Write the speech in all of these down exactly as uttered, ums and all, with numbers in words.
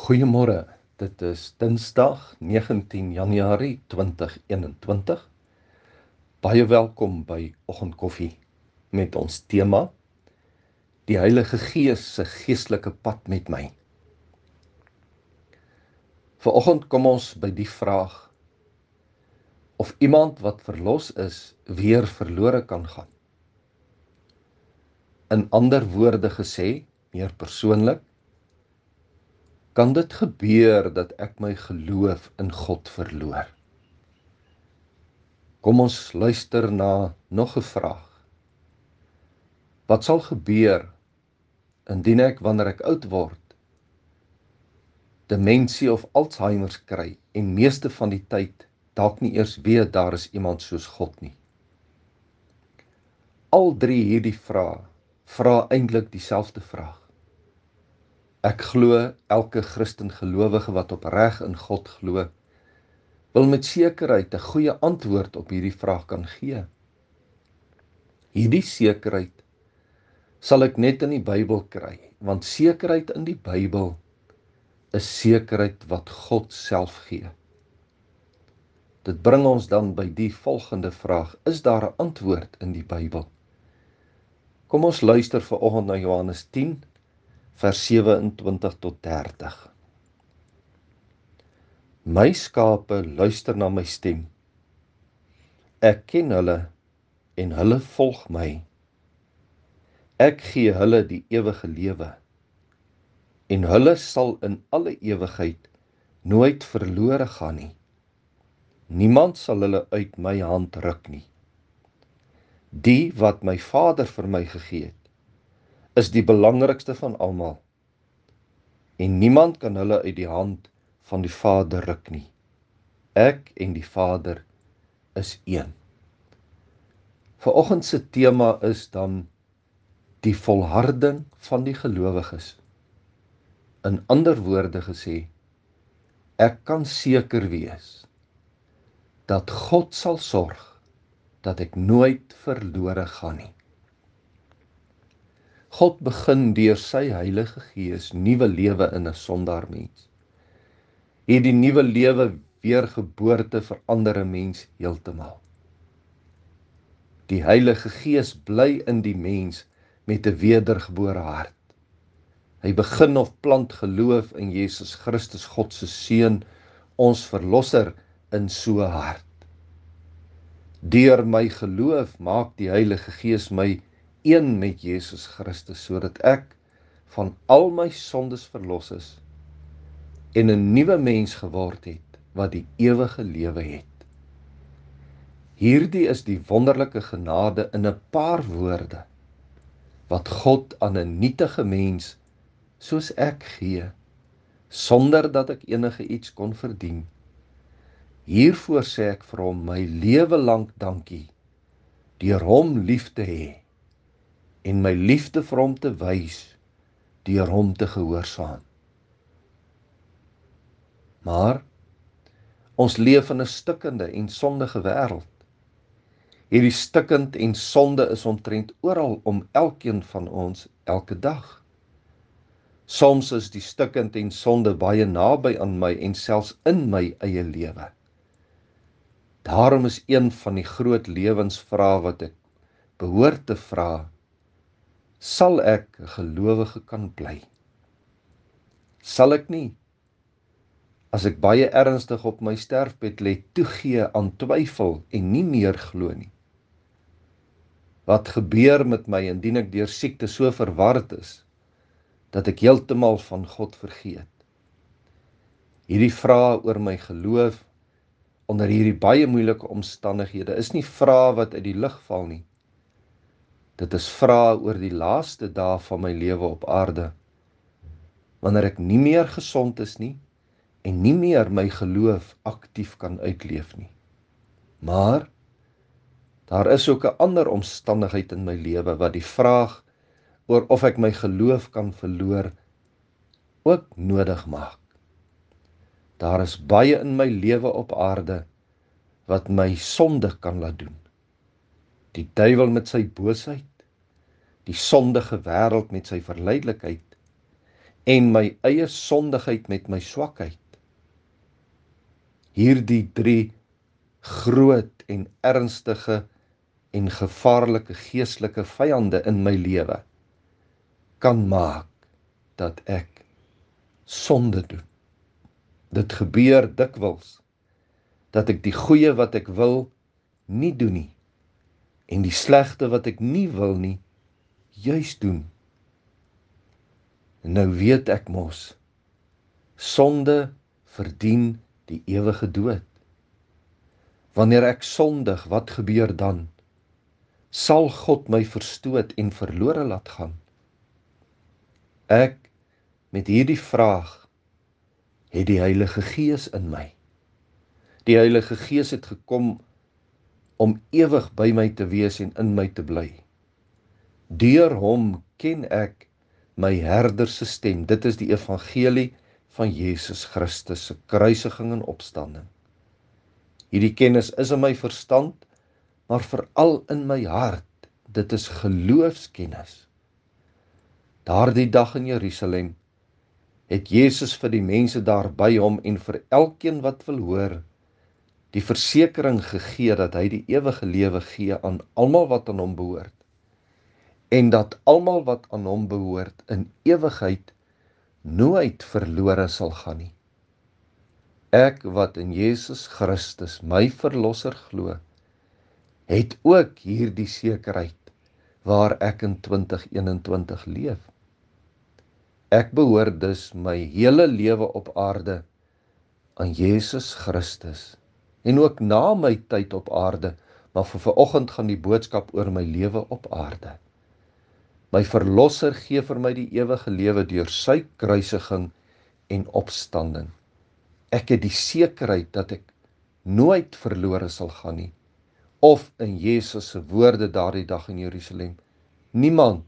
Goeiemôre, dit is Dinsdag negentien Januarie twintig eenentwintig. Baie welkom by Oggendkoffie met ons tema Die Heilige Gees se geestelike pad met my. Vanoggend kom ons by die vraag of iemand wat verlos is weer verlore kan gaan. In ander woorde gesê, meer persoonlik, kan dit gebeur dat ek my geloof in God verloor? Kom ons luister na nog 'n vraag. Wat sal gebeur indien ek, wanneer ek oud word, demensie of Alzheimer kry en meeste van die tyd dalk nie eers weet daar is iemand soos God nie? Al drie hierdie vrae vra eintlik dieselfde vraag. Ek glo elke Christen gelowige wat opreg in God glo, wil met sekerheid 'n goeie antwoord op hierdie vraag kan gee. Hierdie sekerheid sal ek net in die Bybel kry, want sekerheid in die Bybel is sekerheid wat God self gee. Dit bring ons dan by die volgende vraag: is daar 'n antwoord in die Bybel? Kom ons luister vanoggend na Johannes tien, vers sewe en twintig tot dertig. My skape luister na my stem. Ek ken hulle en hulle volg my. Ek gee hulle die ewige lewe en hulle sal in alle ewigheid nooit verlore gaan nie. Niemand sal hulle uit my hand ruk nie. Die wat my Vader vir my gegee het, is die belangrikste van almal, en niemand kan hulle uit die hand van die Vader ruk nie. Ek en die Vader is een. Vanoggend se tema is dan die volharding van die gelowiges. In ander woorde gesê, ek kan seker wees dat God sal sorg dat ek nooit verlore gaan nie. God begin deur sy Heilige Gees nuwe lewe in 'n sondaar mens. Hierdie nuwe lewe weergeboorte verander 'n mens heeltemal. Die Heilige Gees bly in die mens met 'n wedergebore hart. Hy begin of plant geloof in Jesus Christus, God se Seun, ons Verlosser, in so 'n hart. Deur my geloof maak die Heilige Gees my een met Jesus Christus, sodat ek van al my sondes verlos is en 'n nuwe mens geword het wat die ewige lewe het. Hierdie is die wonderlike genade in 'n paar woorde wat God aan 'n nietige mens soos ek gee, sonder dat ek enige iets kon verdien. Hiervoor sê ek vir hom my lewe lank dankie, deur hom lief te hê en my liefde vir hom te wys, deur hom te gehoorsaam. Maar ons leef in 'n stikkende en sondige wêreld. Hierdie stikkend en sonde is omtrent oral om elkeen van ons elke dag. Soms is die stikkend en sonde baie naby aan my en selfs in my eie lewe. Daarom is een van die groot lewensvrae wat ek behoort te vra: sal ek 'n gelowige kan bly? Sal ek nie, as ek baie ernstig op my sterfbed lê, toegee aan twyfel en nie meer glo nie? Wat gebeur met my indien ek deur siekte so verward is, dat ek heeltemal van God vergeet? Hierdie vrae oor my geloof onder hierdie baie moeilike omstandighede is nie vrae wat uit die lug val nie. Dit is vrae oor die laaste dae van my lewe op aarde, wanneer ek nie meer gesond is nie en nie meer my geloof aktief kan uitleef nie. Maar daar is ook 'n ander omstandigheid in my lewe wat die vraag oor of ek my geloof kan verloor ook nodig maak. Daar is baie in my lewe op aarde wat my sonde kan laat doen. Die duiwel met sy boosheid, die sondige wêreld met sy verleidelikheid en my eie sondigheid met my swakheid. Hierdie drie groot en ernstige en gevaarlike geestelike vyande in my lewe kan maak dat ek sonde doen. Dit gebeur dikwels dat ek die goeie wat ek wil nie doen nie en die slegte wat ek nie wil nie juis doen. En nou weet ek mos, sonde verdien die ewige dood. Wanneer ek sondig, wat gebeur dan? Sal God my verstoot en verlore laat gaan? Ek, met hierdie vraag, het die Heilige Gees in my. Die Heilige Gees het gekom om ewig by my te wees en in my te bly. Deur hom ken ek my herder se stem. Dit is die evangelie van Jesus Christus se kruisiging en opstanding. Hierdie kennis is in my verstand, maar veral in my hart. Dit is geloofskennis. Daardie dag in Jerusalem het Jesus vir die mense daar by hom en vir elkeen wat wil hoor, die versekering gegee dat hy die ewige lewe gee aan almal wat aan hom behoort. En dat almal wat aan hom behoort in ewigheid nooit verlore sal gaan nie. Ek wat in Jesus Christus my verlosser glo, het ook hierdie sekerheid waar ek in twintig eenentwintig leef. Ek behoort dus my hele lewe op aarde aan Jesus Christus en ook na my tyd op aarde, maar vir vanoggend gaan die boodskap oor my lewe op aarde. My verlosser gee vir my die ewige lewe deur sy kruisiging en opstanding. Ek het die sekerheid dat ek nooit verlore sal gaan nie, of in Jesus se woorde daardie dag in Jerusalem, niemand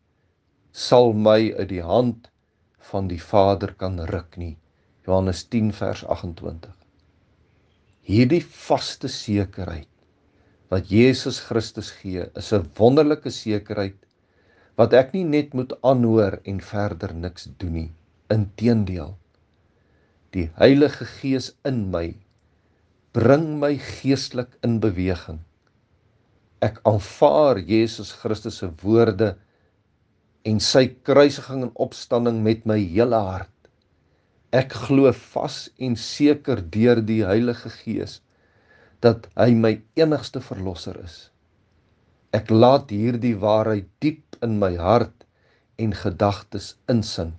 sal my uit die hand van die Vader kan ruk nie. Johannes tien vers agt-en-twintig. Hierdie vaste sekerheid wat Jesus Christus gee, is 'n wonderlike sekerheid wat ek nie net moet aanhoor en verder niks doen nie. Inteendeel, die Heilige Gees in my bring my geestelik in beweging. Ek aanvaar Jesus Christus se woorde en sy kruisiging en opstanding met my hele hart. Ek glo vas en seker deur die Heilige Gees dat hy my enigste verlosser is. Ek laat hierdie waarheid diep in my hart en gedagtes insink.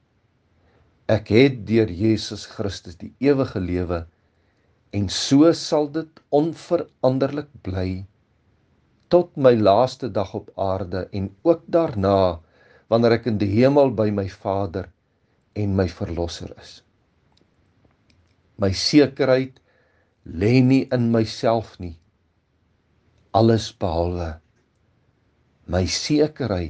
Ek het deur Jesus Christus die ewige lewe en so sal dit onveranderlik bly tot my laaste dag op aarde en ook daarna wanneer ek in die hemel by my Vader en my verlosser is. My sekerheid lê nie in myself nie, alles behalwe. My sekerheid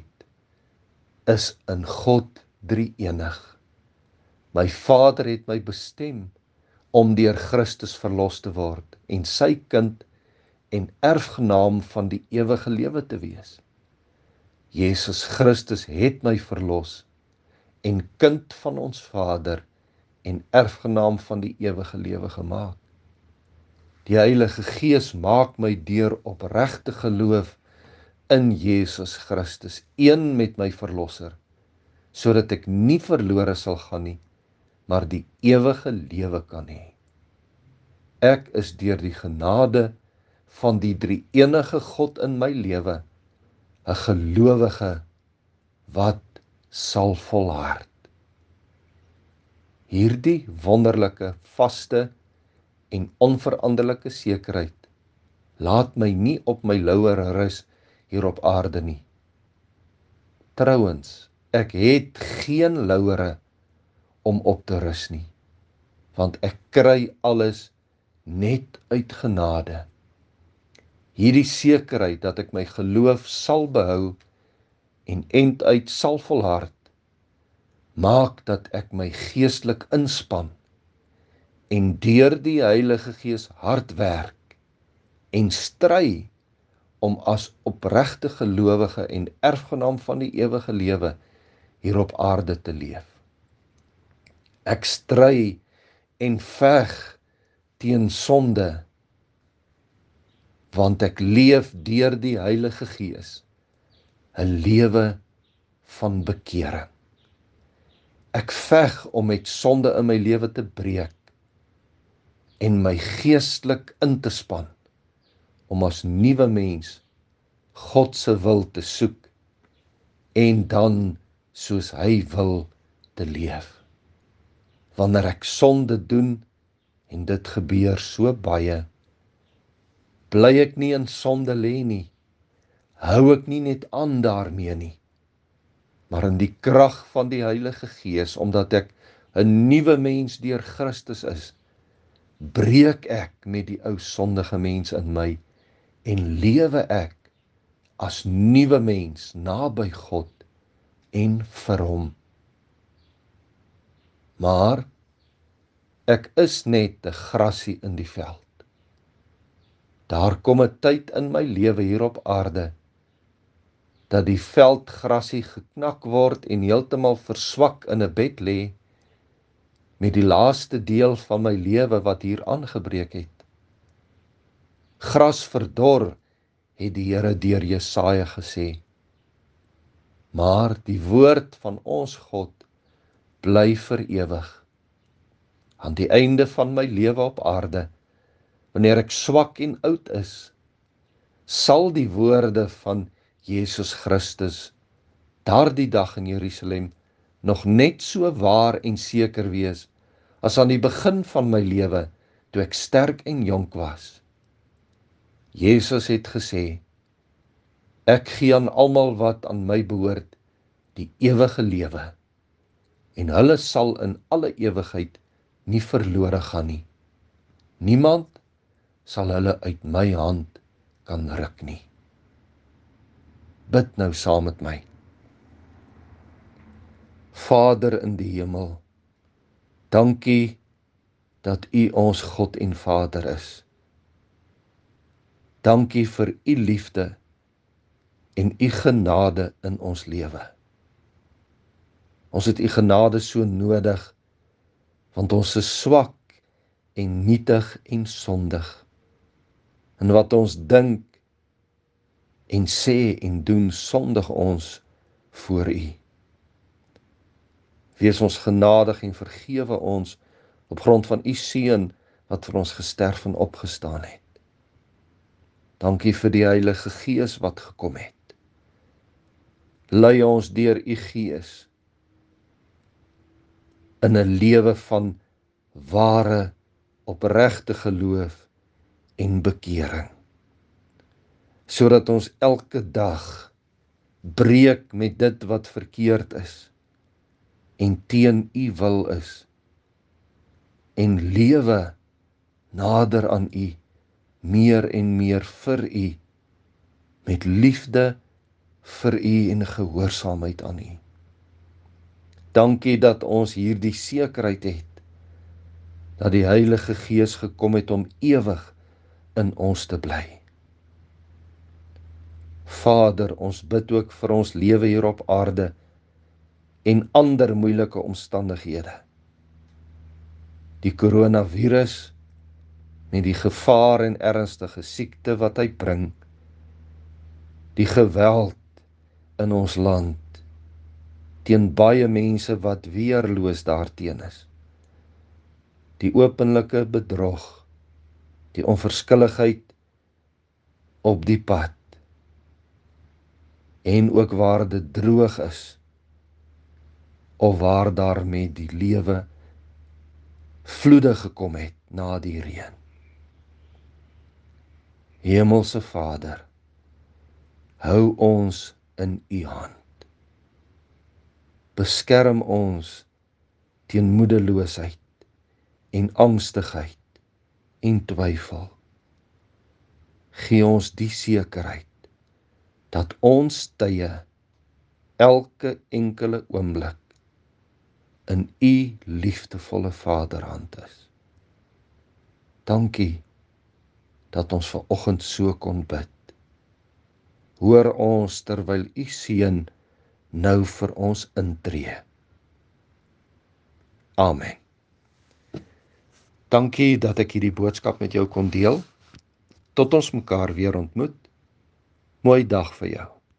is in God drie-enig. My Vader het my bestem om deur Christus verlos te word en sy kind en erfgenaam van die ewige lewe te wees. Jesus Christus het my verlos en kind van ons Vader en erfgenaam van die ewige lewe gemaak. Die Heilige Gees maak my deur opregte geloof in Jesus Christus een met my verlosser, sodat ek nie verlore sal gaan nie, maar die ewige lewe kan hê. Ek is deur die genade van die drie-enige God in my lewe 'n gelowige wat sal volhard. Hierdie wonderlike, vaste en onveranderlike sekerheid laat my nie op my lauwere rus hier op aarde nie. Trouwens, ek het geen lauwere om op te rus nie, want ek kry alles net uit genade. Hierdie sekerheid dat ek my geloof sal behou en enduit sal volhard, maak dat ek my geestelik inspann en deur die Heilige Gees hard werk en stry om as opregte gelowige en erfgenaam van die ewige lewe hier op aarde te leef. Ek stry en veg teen sonde, want ek leef deur die Heilige Gees 'n lewe van bekering. Ek veg om met sonde in my lewe te breek en my geestelik in te span om as nuwe mens God se wil te soek en dan soos hy wil te leef. Wanneer ek sonde doen, en dit gebeur so baie, bly ek nie in sonde lê nie, hou ek nie net aan daarmee nie, maar in die krag van die Heilige Gees, omdat ek 'n nuwe mens deur Christus is, breek ek met die ou sondige mens in my en lewe ek as nuwe mens naby God en vir hom. Maar ek is net 'n grassie in die veld. Daar kom 'n tyd in my lewe hier op aarde dat die veldgrassie geknak word en heeltemal verswak in 'n bed lê met die laaste deel van my lewe wat hier aangebreek het. Gras verdor, het die Here deur Jesaja gesê. Maar die woord van ons God bly vir ewig. Aan die einde van my lewe op aarde, wanneer ek swak en oud is, sal die woorde van Jesus Christus daardie dag in Jerusalem nog net so waar en seker wees as aan die begin van my lewe toe ek sterk en jonk was. Jesus het gesê, ek gee aan almal wat aan my behoort die ewige lewe en hulle sal in alle ewigheid nie verlore gaan nie. Niemand sal hulle uit my hand kan ruk nie. Bid nou saam met my. Vader in die hemel, dankie dat U ons God en Vader is. Dankie vir U liefde en U genade in ons lewe. Ons het U genade so nodig, want ons is swak en nietig en sondig. En wat ons dink en sê en doen, sondig ons voor U. Wees ons genadig en vergewe ons op grond van U seun wat vir ons gesterf en opgestaan het. Dankie vir die Heilige Gees wat gekom het. Lei ons deur U Gees in 'n lewe van ware, opregte geloof en bekering, sodat ons elke dag breek met dit wat verkeerd is en teen U wil is en lewe nader aan U, meer en meer vir U, met liefde vir U en gehoorsaamheid aan U. Dankie dat ons hierdie sekerheid het, dat die Heilige Gees gekom het om ewig in ons te bly. Vader, ons bid ook vir ons lewe hier op aarde en ander moeilike omstandighede. Die coronavirus met die gevaar en ernstige siekte wat hy bring, die geweld in ons land, teen baie mense wat weerloos daarteen is, die openlike bedrog, die onverskilligheid op die pad, en ook waar dit droog is, of waar daar met die lewe vloede gekom het na die reën. Hemelse Vader, hou ons in U hand. Beskerm ons teen moedeloosheid en angstigheid en twyfel. Gee ons die sekerheid dat ons tye, elke enkele oomblik, in U liefdevolle Vaderhand is. Dankie dat ons vanoggend so kon bid. Hoor ons terwyl U Seun nou vir ons intree. Amen. Dankie dat ek hierdie boodskap met jou kon deel. Tot ons mekaar weer ontmoet. Mooi dag vir jou.